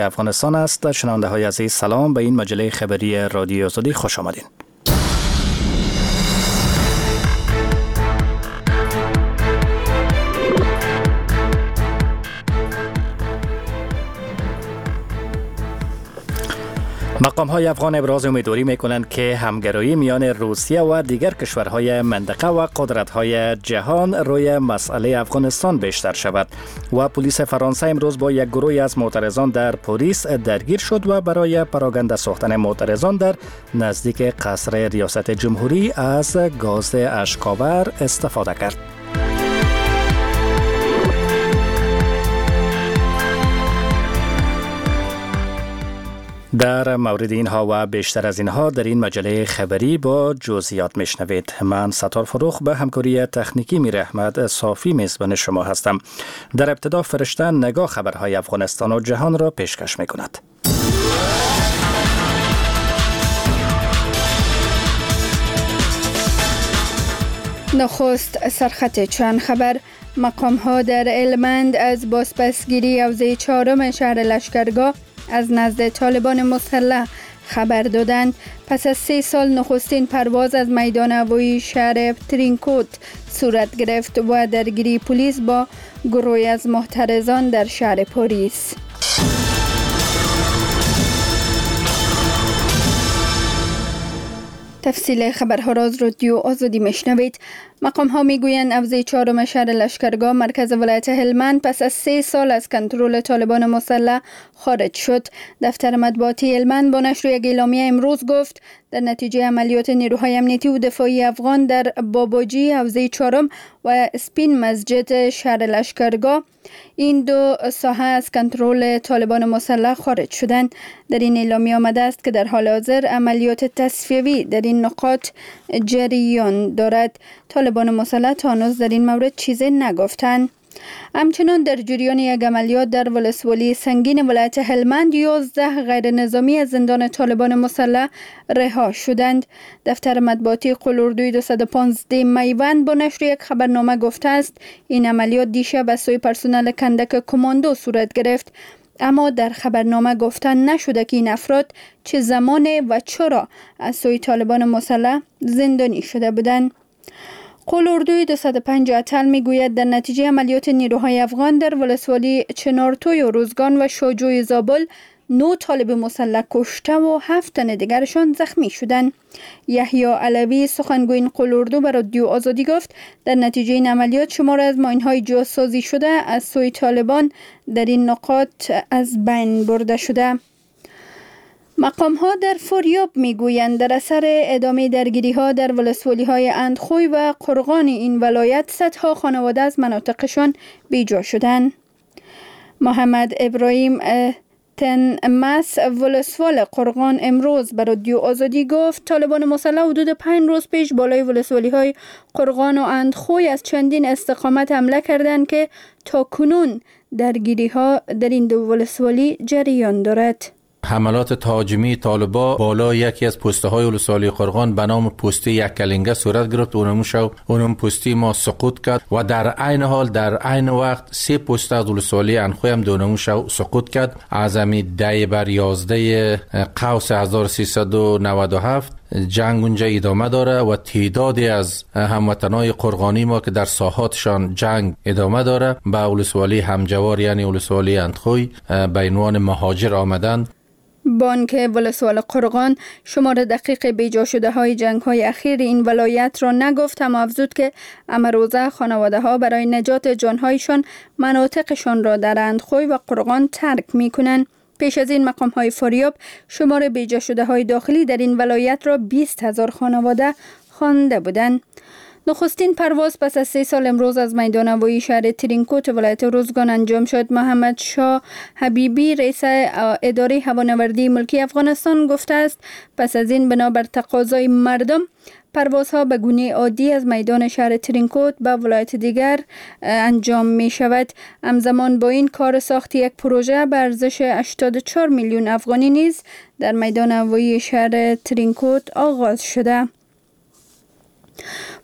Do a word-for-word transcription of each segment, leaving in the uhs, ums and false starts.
افغانستان است. شنونده های عزیز سلام، به این مجله خبری رادیو آزادی خوش آمدین. مقام‌های افغان ابراز امیدواری می‌کنند که همگرایی میان روسیه و دیگر کشورهای منطقه و قدرت‌های جهان روی مسئله افغانستان بیشتر شود. و پلیس فرانسه امروز با یک گروه از معترضان در پاریس درگیر شد و برای پراگنده ساختن معترضان در نزدیک قصر ریاست جمهوری از گاز اشک‌آور استفاده کرد. در مورد اینها و بیشتر از اینها در این مجله خبری با جزئیات میشنوید. من ستار فروخ به همکاری تکنیکی میر احمد صافی میزبان شما هستم. در ابتدا فرشته نگاه خبرهای افغانستان و جهان را پیشکش میکند. نخست سرخط چند خبر. مقام ها در هلمند از بازپسگیری حوزه چهارم شهر لشکرگاه از نزد طالبان مسلح خبر دادند. پس از سه سال نخستین پرواز از میدان هوایی شهر ترینکوت صورت گرفت و درگیری پلیس با گروهی از معترضان در شهر پاریس. تفصیل خبرها را از رادیو آزادی میشنوید. مقام ها میگویند حوزه چهارم شهر لشکرگاه مرکز ولایت هلمند پس از سه سال از کنترل طالبان مسلح خارج شد. دفتر مطبوعاتی هلمند با نشر یک اعلامیه امروز گفت در نتیجه عملیات نیروهای امنیتی و دفاعی افغان در باباجی حوزه چهارم و اسپین مسجد شهر لشکرگاه این دو ساحه از کنترل طالبان مسلح خارج شدند. در این اعلامیه آمده است که در حال حاضر عملیات تصفیوی در این نقاط جریان دارد. طالبان مسلح تا هنوز در این مورد چیزی نگفتند. همچنان در جریان یک عملیات در ولسوالی سنگین ولایت هلمند یازده غیر نظامی از زندان طالبان مسلح رها شدند. دفتر مطبوعاتی قلوردوی دویست و پانزده میوند با نشر یک خبرنامه گفته است این عملیات دیشب از سوی پرسنل کندک کماندو صورت گرفت، اما در خبرنامه گفتن نشده که این افراد چه زمان و چرا از سوی طالبان مسلح زندانی شده بودند. قلوردوی دویست و پنج اتل میگوید در نتیجه عملیات نیروهای افغان در ولسوالی چنارتوی و روزگان و شاجوی زابل نو طالب مسلح کشته و هفت تن دیگرشان زخمی شدند. یحیی علوی سخنگوی قلوردو به رادیو آزادی گفت در نتیجه این عملیات شمار از ماین‌های جاسازی شده از سوی طالبان در این نقاط از بین برده شده. مقام ها در فاریاب میگویند در اثر ادامه درگیری ها در ولسوالی های اندخوی و قرغان این ولایت صدها خانواده از مناطقشان بیجا شدند. محمد ابراهیم تنمس ولسوال قرغان امروز بر رادیو آزادی گفت طالبان مسلح حدود پنج روز پیش بالای ولسوالی های قرغان و اندخوی از چندین استقامت حمله کردند که تا کنون درگیری ها در این دو ولسوالی جریان دارد. حملات تهاجمی طالبا بالا یکی از پسته های ولسوالی قرغان به نام پسته یک کلنگه صورت گرفت. اونم شو اونم پسته ما سقوط کرد و در عین حال در عین وقت سه پسته از ولسوالی انخوی هم دونم شو سقوط کرد. از امی ده بر یازده قوس هزار و سیصد و نود و هفت جنگ اونجا ادامه داره و تعدادی از هموطنای قرغانی ما که در ساحاتشان جنگ ادامه داره به ولسوالی همجوار یعنی ولسوالی اندخوی به عنوان مهاجر آمدند. بانک ولسوال قرغان شمار دقیق بیجا شده های جنگ های اخیر این ولایت را نگفت، اما افزود که امروزه خانواده ها برای نجات جانهایشان مناطقشان را در اندخوی و قرغان ترک می کنند. پیش از این مقام های فاریاب شمار بیجا شده های داخلی در این ولایت را بیست هزار خانواده خوانده بودند. نخستین پرواز پس از سه سال امروز از میدان هوایی شهر ترینکوت ولایت روزگان انجام شد. محمد شاه حبیبی رئیس اداره هوانوردی ملکی افغانستان گفته است پس از این بنابر تقاضای مردم پروازها به گونه عادی از میدان شهر ترینکوت به ولایت دیگر انجام می شود. همزمان با این کار ساخت یک پروژه به ارزش هشتاد و چهار میلیون افغانی نیز در میدان هوایی شهر ترینکوت آغاز شده.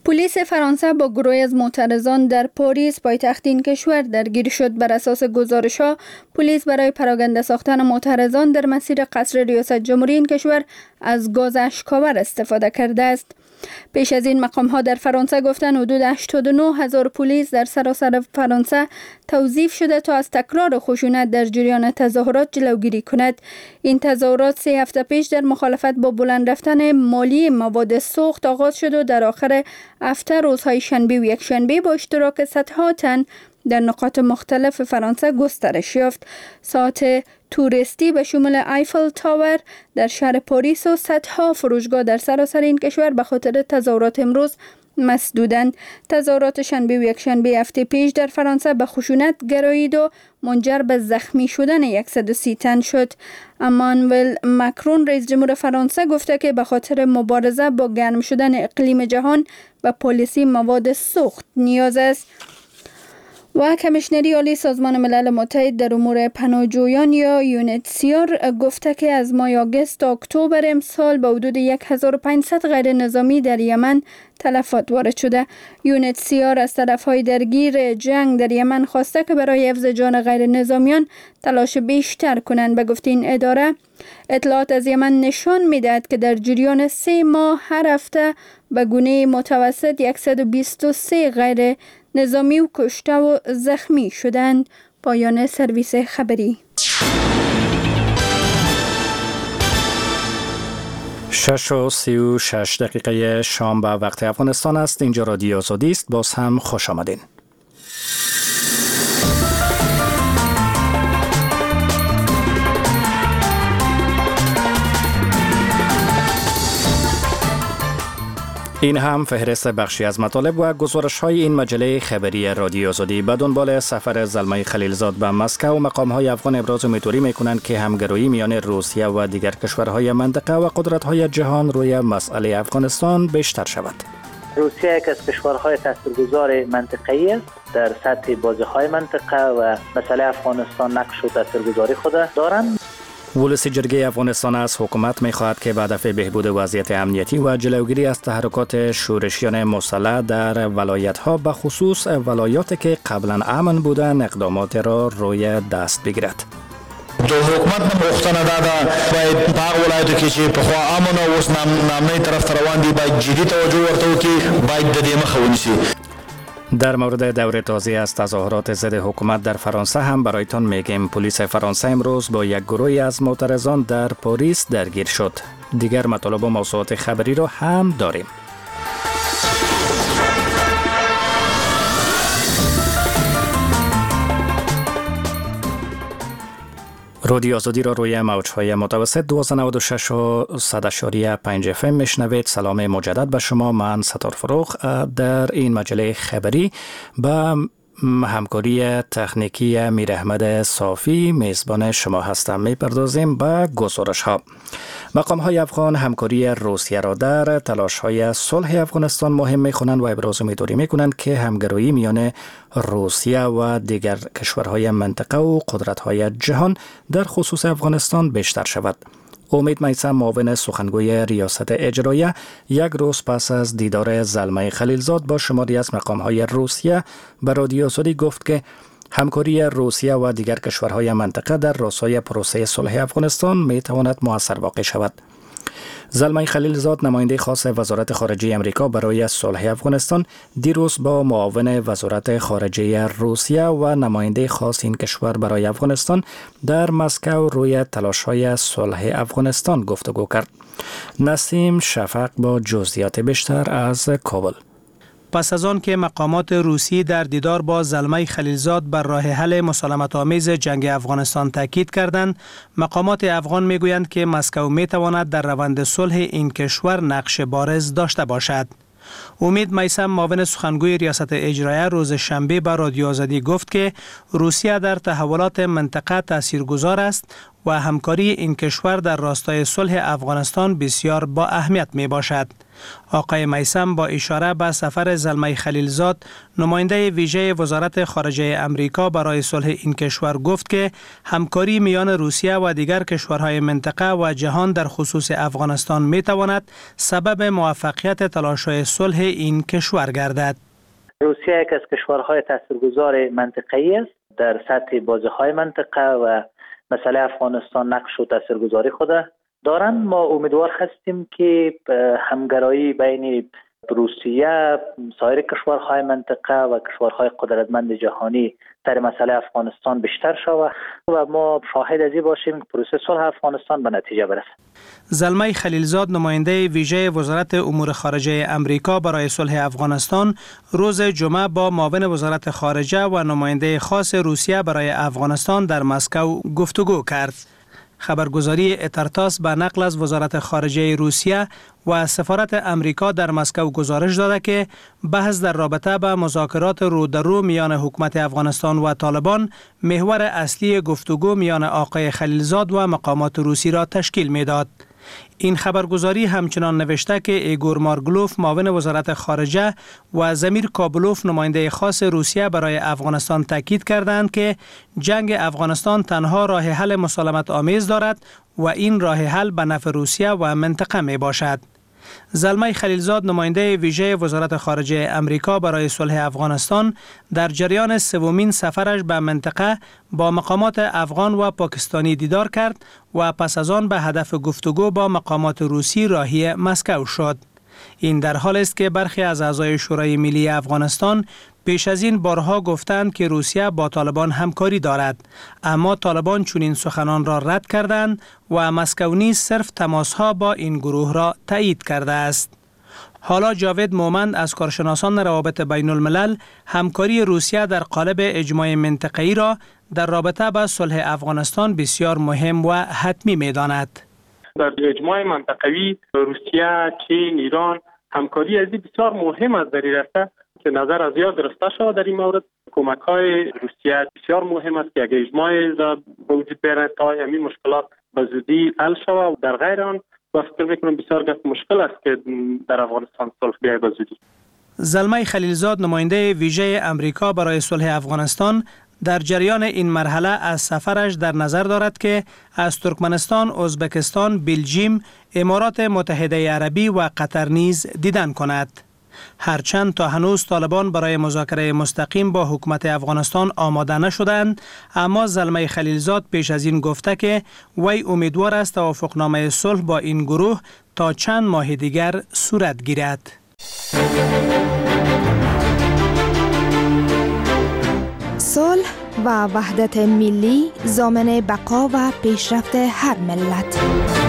پلیس فرانسه با گروهی از معترضان در پاریس پایتخت این کشور درگیر شد. بر اساس گزارش‌ها پلیس برای پراکنده ساختن معترضان در مسیر قصر ریاست جمهوری این کشور از گاز اشک‌آور استفاده کرده است. پیش از این مقام‌ها در فرانسه گفتند حدود هشتاد و نه هزار پلیس در سراسر فرانسه توظیف شده تا از تکرار خشونت در جریان تظاهرات جلوگیری کند. این تظاهرات سه هفته پیش در مخالفت با بلند رفتن مالی مواد سوخت آغاز شد و در آخر هفته روزهای شنبه و یکشنبه با اشتراک صدها تن در نقاط مختلف فرانسه گسترش یافت. ساعت توریستی به شمول ایفل تاور در شهر پاریس و صدها فروشگاه در سراسر این کشور به خاطر تظاهرات امروز مسدودند. تظاهرات شنبه و یکشنبه هفته پیش در فرانسه به خشونت گرایید و منجر به زخمی شدن صد و سی تن شد. امانوئل ماکرون رئیس جمهور فرانسه گفته که به خاطر مبارزه با گرم شدن اقلیم جهان به پالیسی مواد سوخت نیاز است. و کمیشنری عالی سازمان ملل متحد در امور پناهجویان یا یونیتسیار گفته که از ماه آگوست تا اکتبر امسال به حدود هزار و پانصد غیر نظامی در یمن تلفات وارد شده. یونیتسیار از طرفهای درگیر جنگ در یمن خواسته که برای حفظ جان غیر نظامیان تلاش بیشتر کنند. به گفته این اداره اطلاعات از یمن نشان می‌دهد که در جریان سه ماه هر هفته به گونه متوسط صد و بیست و سه غیر نظامی و کشته و زخمی شدند. پایان سرویس خبری. شش و سی و شش دقیقه شام به وقت افغانستان است. اینجا رادیو آزادی است. باز هم خوش آمدین. این هم فهرست بخشی از مطالب و گزارش های این مجله خبری رادیو آزادی. به دنبال سفر زلمه خلیلزاد به مسکو، مقام های افغان ابراز امیدواری میکنند که همگرایی میان روسیه و دیگر کشورهای منطقه و قدرت های جهان روی مسئله افغانستان بیشتر شود. روسیه یک از کشورهای تاثیرگذار منطقه‌ای است در سطح بازی‌های منطقه و مسئله افغانستان نقش و تاثیرگذاری خود دارند. ولسی جرگه افغانستان از حکومت می‌خواهد که به هدف بهبود وضعیت امنیتی و جلوگیری از تحرکات شورشیان مسلح در ولایت‌ها به خصوص ولایاتی که قبلا امن بودند اقدامات را روی دست بگیرد. د حکومت نه غوښتنه دا ده باید په هغه ولایتو کې چې پخوا امن او اوس نامنۍ طرف ته روان دي باید جدي توجه ورته وکړي، باید د دې مخه ونیسي. در مورد دور تازه از تظاهرات ضد حکومت در فرانسه هم برایتان میگیم. پلیس فرانسه امروز با یک گروه از معترضان در پاریس درگیر شد. دیگر مطالب و موضوعات خبری را هم داریم. رادیو آزادی را روی موج‌های متوسط دویست و نود و شش و صد اشاری پنج اف ام میشنوید. سلام مجدد به شما. من ستار فروغ در این مجله خبری با همکاری تکنیکی میر احمد صافی میزبان شما هستم. میپردازیم به گزارش ها. مقام های افغان همکاری روسیه را در تلاش های صلح افغانستان مهم میخوانند و ابراز امیدواری میکنند که همگرایی میان روسیه و دیگر کشورهای منطقه و قدرت های جهان در خصوص افغانستان بیشتر شود. امید میثم، معاون سخنگوی ریاست اجرایه، یک روز پس از دیدار زلمه خلیلزاد با شماری از مقام‌های روسیه به رادیو آزادی گفت که همکاری روسیه و دیگر کشورهای منطقه در راستای پروسه صلح افغانستان میتواند مؤثر واقع شود. زلمه خلیلزاد، نماینده خاص وزارت خارجه امریکا برای صلح افغانستان، دیروز با معاون وزارت خارجه روسیه و نماینده خاص این کشور برای افغانستان در مسکو روی تلاش‌های صلح افغانستان گفتگو کرد. نسیم شفق با جزئیات بیشتر از کابل. پس از آن که مقامات روسی در دیدار با زلمه خلیلزاد بر راه حل مسالمت آمیز جنگ افغانستان تاکید کردند، مقامات افغان میگویند که مسکو میتواند در روند صلح این کشور نقش بارز داشته باشد. امید میثم، معاون سخنگوی ریاست اجرایه، روز شنبه به رادیو آزادی گفت که روسیه در تحولات منطقه تاثیرگذار است و همکاری این کشور در راستای صلح افغانستان بسیار با اهمیت می باشد. آقای میثم با اشاره به سفر زلمه خلیلزاد، نماینده ویژه وزارت خارجه امریکا برای صلح این کشور گفت که همکاری میان روسیه و دیگر کشورهای منطقه و جهان در خصوص افغانستان می تواند سبب موفقیت تلاش‌های صلح این کشور گردد. روسیه یک از کشورهای تاثیرگذار منطقه‌ای است در سطح بازی‌های منطقه و مسئله افغانستان نقش و تاثیرگذاری خود دارند. ما امیدوار هستیم که همگرایی بین روسیه، سایر کشورهای منطقه و کشورهای قدرتمند جهانی در مسئله افغانستان بیشتر شود و ما شاهد از این باشیم که پروسه صلح افغانستان به نتیجه برسد. زلمه خلیلزاد، نماینده ویژه وزارت امور خارجه امریکا برای صلح افغانستان، روز جمعه با معاون وزارت خارجه و نماینده خاص روسیه برای افغانستان در مسکو گفتگو کرد. خبرگزاری اترتاس به نقل از وزارت خارجه روسیه و سفارت امریکا در مسکو گزارش داده که بحث در رابطه به مذاکرات رو در رو میان حکومت افغانستان و طالبان محور اصلی گفتگو میان آقای خلیلزاد و مقامات روسی را تشکیل میداد. این خبرگزاری همچنان نوشته که ایگور مارگلوف، معاون وزارت خارجه، و زمیر کابلوف، نماینده خاص روسیه برای افغانستان، تاکید کردند که جنگ افغانستان تنها راه حل مسالمت آمیز دارد و این راه حل به نفع روسیه و منطقه می باشد. زلمه خلیلزاد، نماینده ویژه وزارت خارجه امریکا برای صلح افغانستان، در جریان سومین سفرش به منطقه با مقامات افغان و پاکستانی دیدار کرد و پس از آن به هدف گفتگو با مقامات روسی راهی مسکو شد. این در حال است که برخی از اعضای شورای ملی افغانستان پیش از این بارها گفتند که روسیه با طالبان همکاری دارد، اما طالبان چنین سخنان را رد کردند و مسکو نیز صرف تماسها با این گروه را تایید کرده است. حالا جاوید مومند از کارشناسان روابط بین الملل همکاری روسیه در قالب اجماع منطقه‌ای را در رابطه با صلح افغانستان بسیار مهم و حتمی می‌داند. در اجماع منطقوی روسیه، چین، ایران همکاری از بسیار مهم است در این راستا که نظر از یاد گرفته شود. در این مورد کمک‌های روسیه بسیار مهم است که اگر اجماع به وجود بیاید تا همین مشکلات به زودی حل شود. در غیر آن با فکر می‌کنم بسیار گپ مشکل است که در افغانستان صلح بیاید به زودی. زلمه خلیلزاد، نماینده ویژه امریکا برای صلح افغانستان، در جریان این مرحله از سفرش در نظر دارد که از ترکمنستان، ازبکستان، بلژیم، امارات متحده عربی و قطر نیز دیدن کند. هرچند تا هنوز طالبان برای مذاکره مستقیم با حکومت افغانستان آماده نشدند، اما زلمه خلیلزاد پیش از این گفته که وی امیدوار است توافقنامه صلح با این گروه تا چند ماه دیگر صورت گیرد. صلح و وحدت ملی ضامن بقا و پیشرفت هر ملت.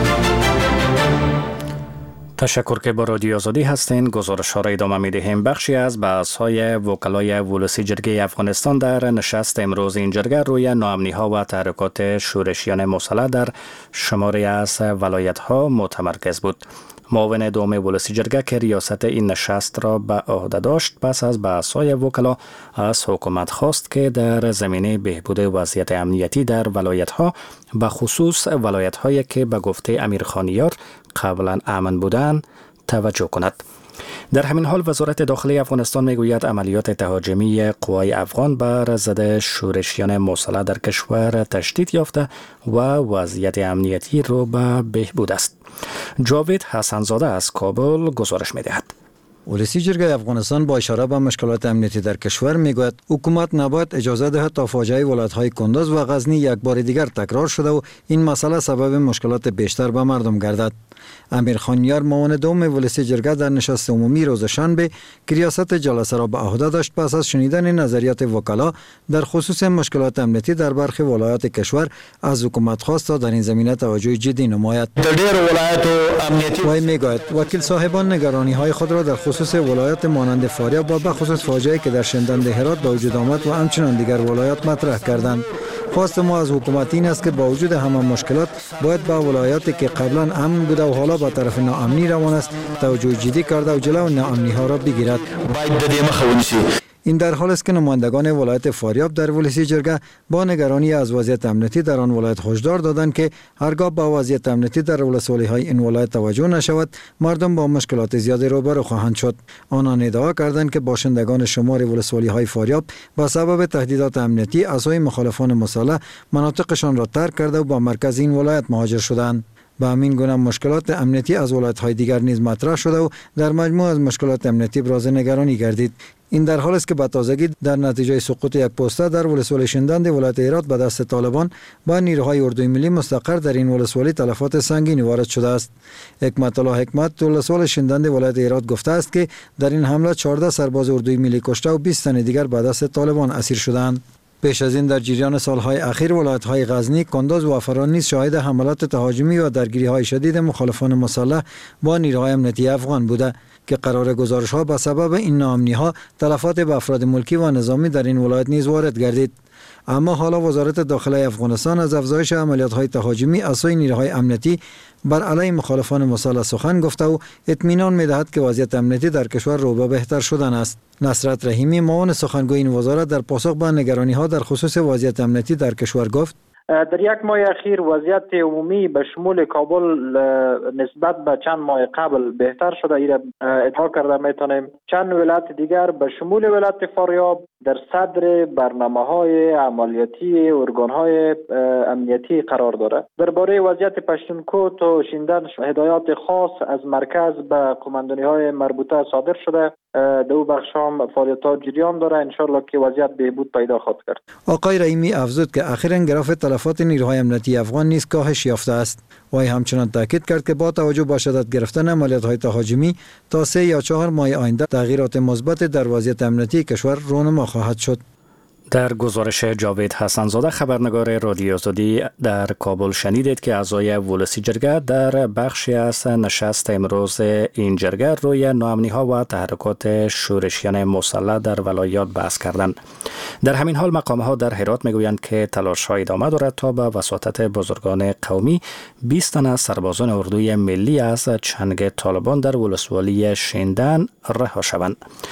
تشکر که با رادیو آزادی هستین. گزارش ها را ادامه می دهیم. بخشی از بحث های وکلای ولسی جرگه افغانستان در نشست امروز این جرگه روی ناامنی ها و تحرکات شورشیان مسلح در شماری از ولایت ها متمرکز بود. معاون دوم ولسی جرگه که ریاست این نشست را به عهده داشت، پس از بحث‌های وکلا از حکومت خواست که در زمینه بهبود وضعیت امنیتی در ولایت‌ها، به خصوص ولایت‌هایی که به گفته امیر خانیار قبلا امن بودند، توجه کند. در همین حال وزارت داخلی افغانستان میگوید عملیات تهاجمی قوای افغان بر ضد شورشیان مسلح در کشور تشدید یافته و وضعیت امنیتی رو به بهبود است. جاوید حسنزاده از کابل گزارش میدهد. ولسی جرگه افغانستان با اشاره به مشکلات امنیتی در کشور میگوید حکومت نباید اجازه دهد تا فاجعه ولایت‌های کندز و غزنی یک بار دیگر تکرار شده و این مسئله سبب مشکلات بیشتر به مردم گردد. امیر خانیار، معاون دوم ولسی جرگه، در نشست عمومی روز شنبه که ریاست جلسه را به عهده داشت، پس از شنیدن نظریات وکلا در خصوص مشکلات امنیتی در برخی ولایات کشور، از حکومت خواست تا در این زمینه توجه جدی نماید. در ډېر ولایتو امنیتی وی میگوید وکیل صاحبان نگرانی های خود را در خصوص ولایات مانند فاریاب و به خصوص فاجعه‌ای که در شندند هرات به وجود آمد و همچنان دیگر ولایات مطرح کردند. خواست ما از حکومت این است که با وجود همه مشکلات باید به ولایاتی که قبلا امن بوده و حالا به طرف ناامنی روان است توجه جدی کرده و جلو ناامنی ها را بگیرد. باید د دې مخه ونیسي. این در حال است که نمایندگان ولایت فاریاب در ولسی جرگه با نگرانی از وضعیت امنیتی در آن ولایت هشدار دادند که هرگاه به وضعیت امنیتی در ولسوالی‌های این ولایت توجه نشود، مردم با مشکلات زیادی روبرو خواهند شد. آنان ادعا کردند که باشندگان شمار ولسوالی‌های فاریاب به سبب تهدیدات امنیتی از سوی مخالفان مسلح مناطقشان را ترک کرده و به مرکز این ولایت مهاجر شدند. به همین گونه مشکلات امنیتی از ولایت‌های دیگر نیز مطرح شده و در مجموع از مشکلات امنیتی ابراز نگرانی گردید. این در حالی است که به تازگی در نتیجه سقوط یک پسته در ولسوالی شندند ولایت هرات به دست طالبان با نیروهای اردوی ملی مستقر در این ولسوالی تلفات سنگینی وارد شده است. حکمت الله حکمت ولسوالی شندند ولایت هرات گفته است که در این حمله چهارده سرباز اردوی ملی کشته و بیست تن دیگر به دست طالبان اسیر شدند. پیش از این در جریان سالهای اخیر ولایت‌های غزنی، کندز و افران نیز شاهد حملات تهاجمی و درگیری‌های شدید مخالفان مسلح با نیروهای امنیتی افغان بوده که قرار گزارش‌ها به سبب این ناامنی‌ها تلفات به افراد ملکی و نظامی در این ولایت نیز وارد گردید. اما حالا وزارت داخله افغانستان از افزایش عملیات‌های تهاجمی از سوی نیروهای امنیتی بر علیه مخالفان مسلح سخن گفته و اطمینان می‌دهد که وضعیت امنیتی در کشور رو به بهتر شدن است. نصرت رحیمی معاون سخنگوی این وزارت در پاسخ به نگرانی‌ها در خصوص وضعیت امنیتی در کشور گفت: در یک ماه اخیر وضعیت عمومی به شمول کابل نسبت به چند ماه قبل بهتر شده، ایره ادعا کرده میتونیم. چند ولایت دیگر به شمول ولایت فاریاب در صدر برنامه‌های عملیاتی ارگان‌های امنیتی قرار داره. درباره وضعیت پشتونکوت و شیندن هدایات خاص از مرکز به قماندانی‌های مربوطه صادر شده. دو بخش هم فعالیت‌ها جریان داره، انشالله که وضعیت بهبود پیدا خواهد کرد. آقای رحیمی افزود که اخیراً گراف تلفات نیروهای امنیتی افغان نیز کاهش یافته است. وی همچنان تاکید کرد که با توجه به شدت گرفتن عملیات‌های تهاجمی تا سه یا چهار ماه آینده تغییرات مثبت در وضعیت امنیتی کشور رونما خواهد شد. در گزارش جاوید حسنزاده خبرنگار رادیو آزادی در کابل شنیدید که اعضای ولسی جرگه در بخشی از نشست امروز این جرگه روی ناامنی‌ها و تحرکات شورشیان مسلح در ولایات بحث کردند. در همین حال مقام‌ها در هرات میگویند که تلاش‌ها ادامه دارد تا به وساطت بزرگان قومی بیست تن از سربازان اردوی ملی از چنگ طالبان در ولسوالی شیندن رها شوند.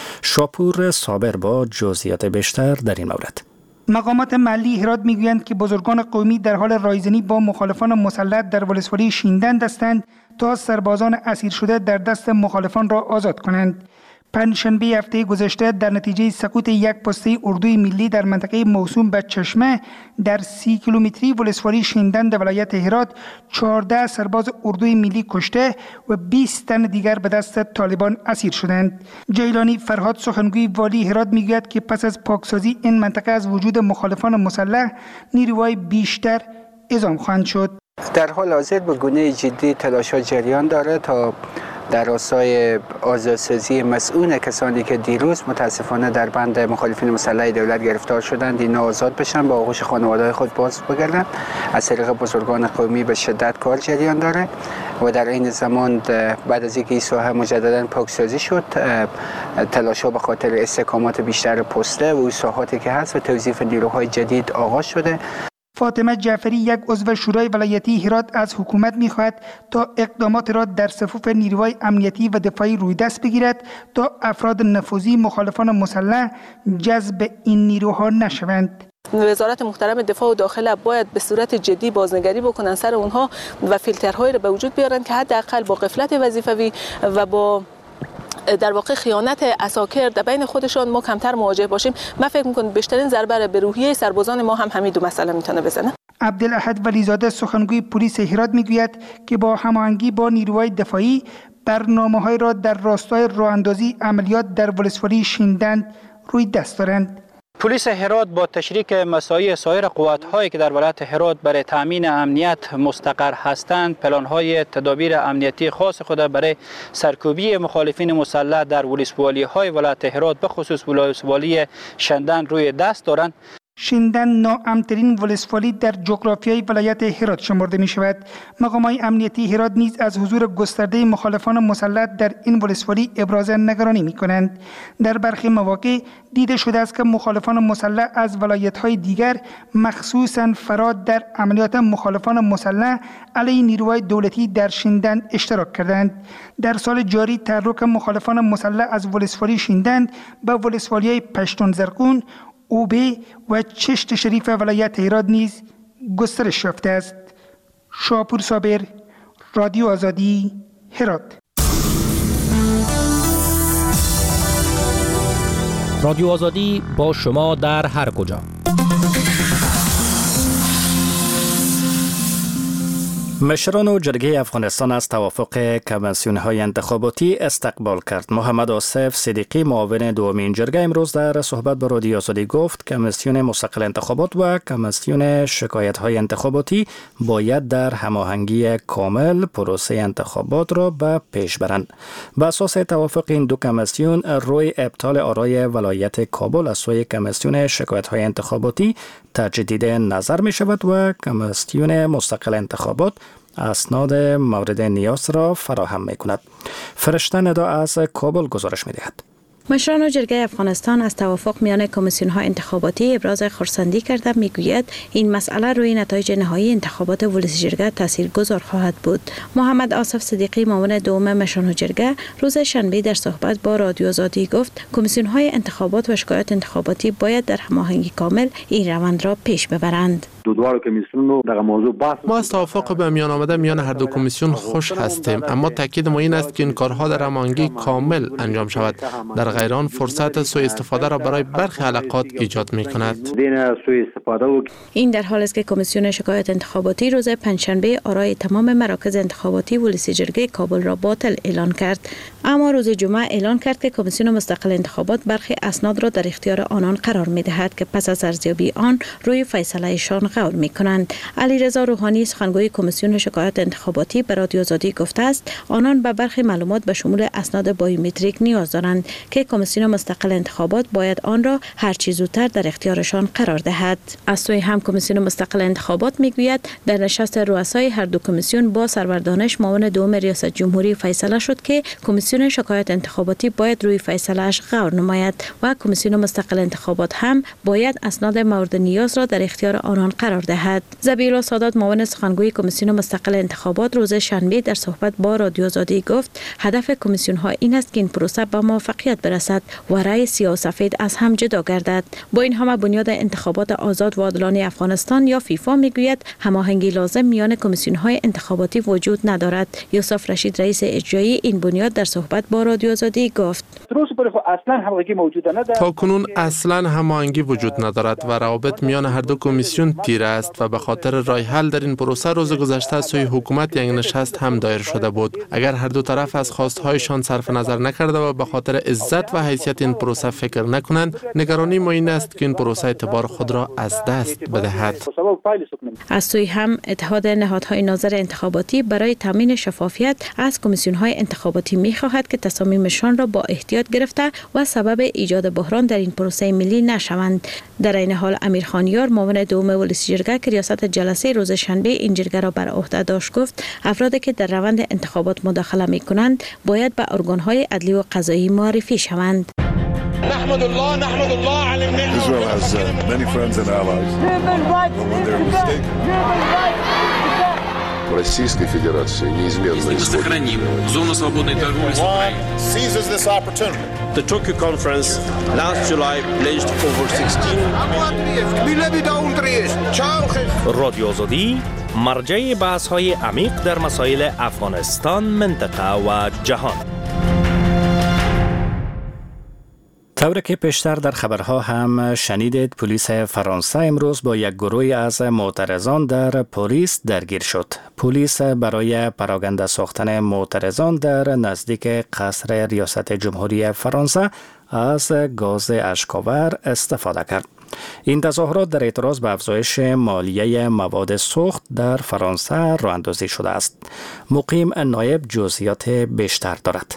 شاپور صابر با جزئیات بیشتر در این مورد. مقامات محلی هرات میگویند که بزرگان قومی در حال رایزنی با مخالفان مسلح در ولسوالی شیندن هستند تا سربازان اسیر شده در دست مخالفان را آزاد کنند. پنجشنبه هفته گذشته در نتیجه سقوط یک پسته اردوی ملی در منطقه موسوم به چشمه در سی کیلومتری ولسوالی شیندند ولایت هرات چهارده سرباز اردوی ملی کشته و بیست تن دیگر به دست طالبان اسیر شدند. جیلانی فرهاد سخنگوی والی هرات میگوید که پس از پاکسازی این منطقه از وجود مخالفان مسلح نیروهای بیشتر اعزام خواهند شد. در حال حاضر به گونه جدی تلاش‌ها جریان داره تا در راستای آزادسازی مسئول کسانی که دیروز متاسفانه در بند مخالفین مسلح دولت گرفتار شدند اینا آزاد بشن، با آغوش خانواده‌های خود باز بگردن. از طریق بزرگان قومی به شدت کار جریان داره و در این زمان بعد از اینکه این ساحه مجددا پاکسازی شد تلاش‌ها به خاطر استحکامات بیشتر پسته و ساحاتی که هست و توظیف نیروهای جدید آغاز شده. فاطمه جعفری یک عضو شورای ولایتی هرات از حکومت می‌خواهد تا اقدامات را در صفوف نیروهای امنیتی و دفاعی روی دست بگیرد تا افراد نفوذی مخالفان مسلح جذب این نیروها نشوند. وزارت محترم دفاع و داخله باید به صورت جدی بازنگری بکنن سر اونها و فیلترهایی را به وجود بیارن که حداقل با غفلت وظیفوی و با در واقع خیانت عساکر در بین خودشان ما کمتر مواجه باشیم. من فکر می‌کنم بیشترین ضربه به روحیه سربازان ما هم همین دو مسئله میتونه بزنه. عبدالاحد ولیزاده سخنگوی پلیس هرات میگوید که با هماهنگی با نیروهای دفاعی برنامه‌های را در راستای راه‌اندازی عملیات در ولسوالی شیندند روی دست دارند. پلیس هرات با تشریک مساعی سایر قوت‌هایی که در ولایت هرات برای تامین امنیت مستقر هستند پلان‌های تدابیر امنیتی خاص خود برای سرکوبی مخالفین مسلح در ولسوالی‌های ولایت هرات به خصوص ولسوالی شندن روی دست دارند. شیندن ناامن‌ترین ولسوالی در جغرافیای ولایت هرات شمرده می شود. مقامات امنیتی هرات نیز از حضور گسترده مخالفان مسلح در این ولسوالی ابراز نگرانی می کنند. در برخی مواقع دیده شده است که مخالفان مسلح از ولایت‌های دیگر مخصوصاً فراد در عملیات مخالفان مسلح علیه نیروهای دولتی در شیندن اشتراک کردند. در سال جاری تحرک مخالفان مسلح از ولسوالی شیندن به ولسوالی‌های پشتون زرقون، اوبه و چشت شریف ولایت هرات نیز گسترش یافته است. شاپور صابر، رادیو آزادی، هرات. رادیو آزادی با شما در هر کجا. مشران جرگه افغانستان از توافق کمیسیون های انتخاباتی استقبال کرد. محمد آصف صدیقی معاون دومین جرگه امروز در صحبت با رادیو آزادی گفت کمیسیون مستقل انتخابات و کمیسیون شکایت های انتخاباتی باید در هماهنگی کامل پروسه انتخابات را به پیش برند. بر اساس توافق این دو کمیسیون روی ابطال آرای ولایت کابل از سوی کمیسیون شکایت های انتخاباتی تجدید نظر می شود و کمیسیون مستقل انتخابات اسناد مورد نیاز را فراهم می کند. فرشته ندا از کابل گزارش می دهد. مشران جرگه افغانستان از توافق میان کمیسیون های انتخاباتی ابراز خرسندی کرده. میگوید این مسئله روی نتایج نهایی انتخابات ولسی جرگه تاثیرگذار خواهد بود. محمد آصف صدیقی معاون دوم مشران جرگه روز شنبه در صحبت با رادیو آزادی گفت کمیسیون های انتخابات و شکایت انتخاباتی باید در هماهنگی کامل این روند را پیش ببرند. ما از توافق به میان آمده میان هر دو کمیسیون خوش هستیم، اما تاکید ما این است که این کارها در هماهنگی کامل انجام شود. در غیر آن فرصت سوء استفاده را برای برخی حلقات ایجاد می کند. این در حالی است که کمیسیون شکایت انتخاباتی روز پنجشنبه آرای تمام مراکز انتخاباتی ولسی جرگه کابل را باطل اعلان کرد، اما روز جمعه اعلان کرد که کمیسیون مستقل انتخابات برخی اسناد را در اختیار آنان قرار می دهد که پس از ارزیابی آن روی فیصله شان غور می کنند. علیرضا روحانی سخنگوی کمیسیون شکایت انتخاباتی به رادیو آزادی گفته است آنان به برخی معلومات به شمول اسناد بایومتریک نیاز دارند که کمیسیون مستقل انتخابات باید آن را هر چه زودتر در اختیارشان قرار دهد. از سوی هم کمیسیون مستقل انتخابات میگوید در نشست رؤسای هر دو کمیسیون با سرور دانش معاون دوم ریاست جمهوری فیصله شد که کمیسیون شکایت انتخاباتی باید روی فیصله‌اش غور نماید و کمیسیون مستقل انتخابات هم باید اسناد مورد نیاز را در اختیار آنان قرار دهد. ذبیح‌الله سادات معاون سخنگوی کمیسیون مستقل انتخابات روز شنبه در صحبت با رادیو آزادی گفت هدف کمیسیون ها این است که این پروسه به موفقیت برسد و رأی سیاه و سفید از هم جدا گردد. با این همه بنیاد انتخابات آزاد و عادلانه افغانستان یا فیفا میگوید هماهنگی لازم میان کمیسیون های انتخاباتی وجود ندارد. یوسف رشید رئیس اجرایی این بنیاد در صحبت با رادیو آزادی گفت تا کنون اصلا هماهنگی وجود ندارد و روابط میان هر دو کمیسیون تیره است و به خاطر رای حل در این پروسه روز گذشته سوی حکومت یک نشست هم دایر شده بود. اگر هر دو طرف از خواستهایشان صرف نظر نکرده و به خاطر عزت و حیثیت این پروسه فکر نکنند، نگرانی ما این است که این پروسه اعتبار خود را از دست بدهد. از سوی هم اتحاد نهادهای ناظر انتخاباتی برای تامین شفافیت از کمیسیون‌های انتخاباتی می‌خواهد که تصامیمشان را با احتیاط گرفته و سبب ایجاد بحران در این پروسه ملی نشوند. در این حال امیر خانیار معاون دوم ولسی جرگه که ریاست جلسه روز شنبه این جرگه را بر عهده داشت گفت افرادی که در روند انتخابات مداخله می‌کنند باید به ارگان‌های عدلی و قضایی معرفی شوند. نحمد الله نحمد الله على النعمة. Israel has uh, many friends and allies. When they're mistaken. Российской Федерации неизменно исходит. Зону свободной торговли с Украиной. Seizes this opportunity. The Tokyo conference last July pledged over sixteen. رادیو آزادی مرجع بحث‌های عمیق در مسائل افغانستان، منطقه و جهان. طوری که پیشتر در خبرها هم شنیدید پلیس فرانسه امروز با یک گروه از معترضان در پاریس درگیر شد. پلیس برای پراگنده ساختن معترضان در نزدیک قصر ریاست جمهوری فرانسه از گاز اشک‌آور استفاده کرد. این تظاهرات در اعتراض به افزایش مالیه مواد سوخت در فرانسه راه اندازی شده است. مقیم نایب جزئیات بیشتر دارد.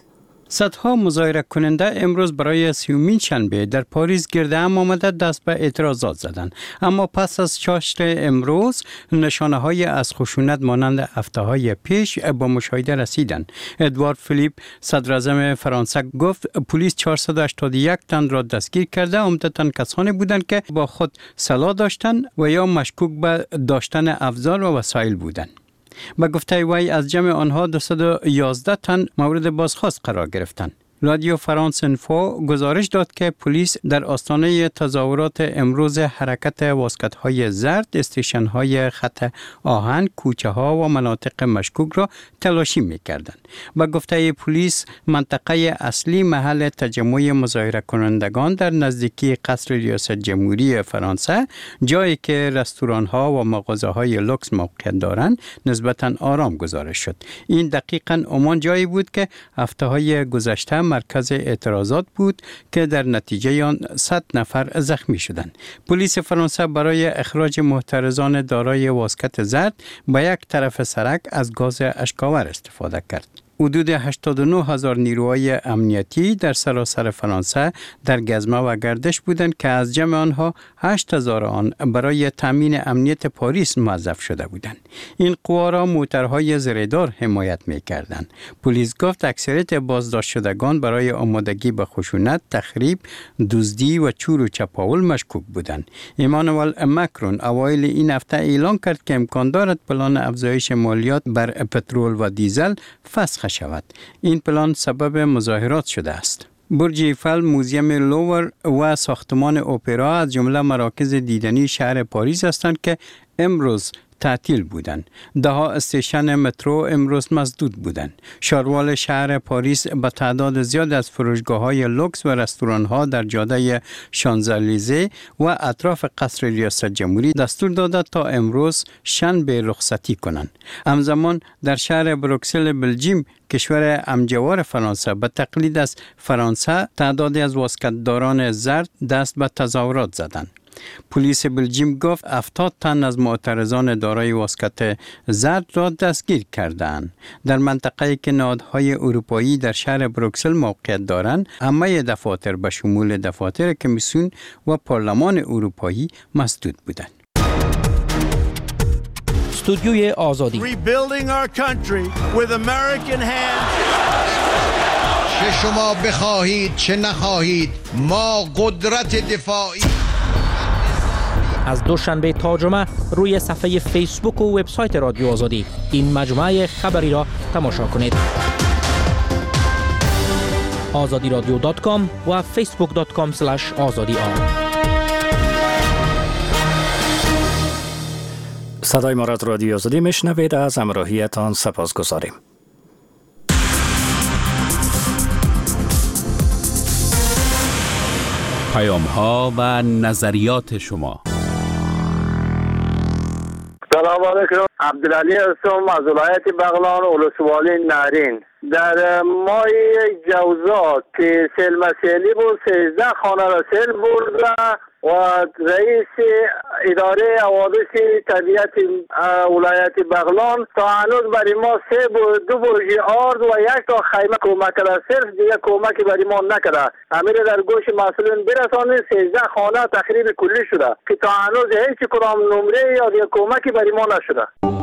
صدها مظاهره کننده امروز برای سیومین شنبه در پاریس گرد هم آمده دست به اعتراضات زدند، اما پس از چاشت امروز نشانه های از خشونت مانند هفته های پیش با مشاهده رسیدند. ادوارد فیلیپ صدر اعظم فرانسه گفت پلیس چهارصد و هشتاد و یک تن را دستگیر کرده، عمدتاً کسانی بودند که با خود سلاح داشتند و یا مشکوک به داشتن افزار و وسایل بودند. با گفته وی از جمع آنها دویست و یازده تن مورد بازخواست قرار گرفتند. رادیو فرانس انفو گزارش داد که پلیس در آستانه تظاهرات امروز حرکت واسکت‌های زرد، استیشن‌های خط آهن، کوچه‌ها و مناطق مشکوک را تلاشی می‌کردند. با گفته پلیس منطقه اصلی محل تجمع مظاهره کنندگان در نزدیکی قصر ریاست جمهوری فرانسه، جایی که رستوران‌ها و مغازه‌های لوکس موقعیت دارند، نسبتاً آرام گزارش شد. این دقیقاً همان جایی بود که هفته‌های گذشته مرکز اعتراضات بود که در نتیجه آن صد نفر زخمی شدند. پلیس فرانسه برای اخراج معترضان دارای واسکت زرد به یک طرف سرک از گاز اشک‌آور استفاده کرد. حدود هشتاد و نه هزار نیروهای امنیتی در سراسر فرانسه در گزمه و گردش بودند که از جمع آنها هشت هزار آن برای تامین امنیت پاریس موظف شده بودند. این قوا را موترهای زره‌دار حمایت می‌کردند. پلیس گفت اکثریت بازداشت شدگان برای آمادگی به خشونت، تخریب، دزدی و چور و چپاول مشکوک بودند. ایمانوئل مکرون اوایل این هفته اعلام کرد که امکان دارد پلان افزایش مالیات بر پترول و دیزل فسخ شود. این پلان سبب مظاهرات شده است. برج ایفل، موزیم لوور و ساختمان اپرا از جمله مراکز دیدنی شهر پاریس هستند که امروز تعطیل بودند. ده ها استیشن مترو امروز مسدود بودند. شاروال شهر پاریس با تعداد زیاد از فروشگاه‌های لوکس و رستوران‌ها در جاده شانزلیزه و اطراف قصر ریاست جمهوری دستور داده تا امروز شنبه رخصتی کنند. همزمان در شهر بروکسل بلژیم، کشور همجوار فرانسه، به تقلید از فرانسه تعدادی از واسکت‌داران زرد دست به تظاهرات زدند. پلیس بلژیم گفت هفتاد تن از معترضان دارای واسکت زرد را دستگیر کردند. در منطقه‌ای که نهادهای اروپایی در شهر بروکسل موقعیت دارند، همه دفاتر به شمول دفاتر کمیسیون و پارلمان اروپایی مسدود بودند. استودیوی آزادی Rebuilding our country with American hands. چه شما بخواهید چه نخواهید، ما قدرت دفاعی. از دوشنبه تا جمعه روی صفحه فیسبوک و وبسایت رادیو آزادی این مجموعه خبری را تماشا کنید. آزادی رادیو دات کام و فیسبوک دات کام اسلش آزادی آر. صدای ما را از رادیو آزادی میشنوید. از همراهیتان سپاسگزاریم. پیام ها و نظریات شما. سلام علیکم. عبدالعلی هستم از ولایت بغلان ولسوالی نهرین. در ماه جوزا که سیل مسیلی بود، سیزده خانه را سیل برد و رئیس اداره حوادث طبیعت ولایت بغلان تا هنوز برای ما سه دو برج آرد و یک تا خیمه کمک کرده، صرف دیگه کمکی برای ما نکرده. امیر در گوش مسئولین برسانید. سیزده خانه تخریب کلی شده که تا هنوز هیچ کدام نمره یا دیگه کمکی برای ما نشده.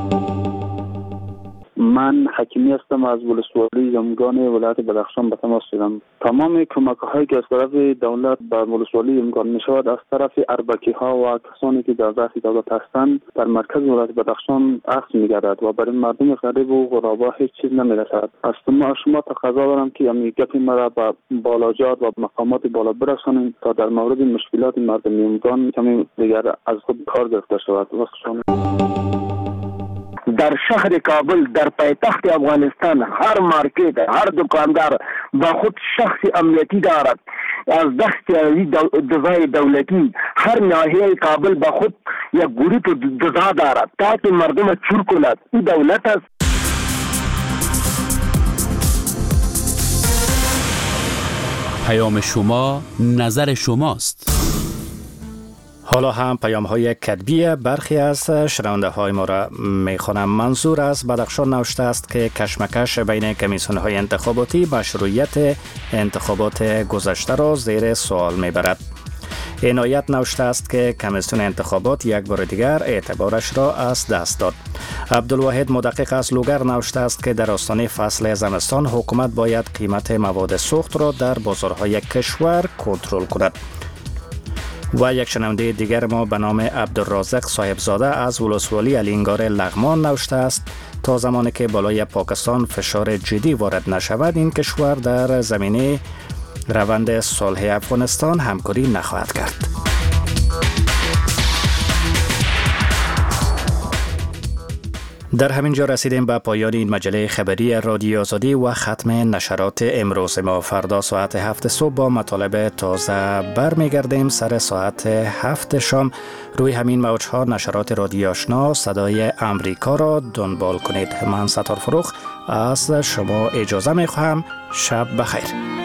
من حکیمی هستم از ولسوالی یمگان ولایت بدخشان به تماس شدم. تمام کمک هایی که از طرف دولت به ولسوالی یمگان می شود از طرف اربکی ها و کسانی که در دست دولت هستند در مرکز ولایت بدخشان اخذ می گردد و برای مردم غریب و غربا هیچ چیز نمی رسد. از شما شما تقاضا دارم که این گپ مرا به بالاجات و مقامات بالا برسانید تا در مورد مشکلات مردم یمگان کمی دیگر از خود کار گرفته شود. در شهر کابل، در پایتخت افغانستان، هر مارکت، هر دکاندار با خود شخص امنیتی دارد. از دست دزای دولتی هر ناحیه کابل با خود یک گروه دزا دارد تا که مردم چور کند. این دولت است. پیام شما نظر شماست. حالا هم پیام های کتبی برخی از شنونده های ما را میخوانم. منظور از بدخشان نوشته است که کشمکش بین کمیسیون های انتخاباتی مشروعیت انتخابات گذشته را زیر سوال میبرد. عنایت نوشته است که کمیسیون انتخابات یک بار دیگر اعتبارش را از دست داد. عبدالواحد مدقق از لوگر نوشته است که در آستانه فصل زمستان حکومت باید قیمت مواد سوخت را در بازارهای کشور کنترل کند. و یک شنونده دیگر ما به نام عبدالرازق صاحبزاده از ولسوالی الینگار لغمان نوشته است تا زمانی که بالای پاکستان فشار جدی وارد نشود این کشور در زمینه روند صلح افغانستان همکاری نخواهد کرد. در همین جا رسیدیم به پایان این مجله خبری رادیو آزادی و ختم نشرات امروز ما. فردا ساعت هفت صبح با مطالب تازه برمیگردیم. سر ساعت هفت شام روی همین موجها نشرات رادیو آشنا صدای امریکا را دنبال کنید. من ستار فروخ از شما اجازه میخواهم. شب بخیر.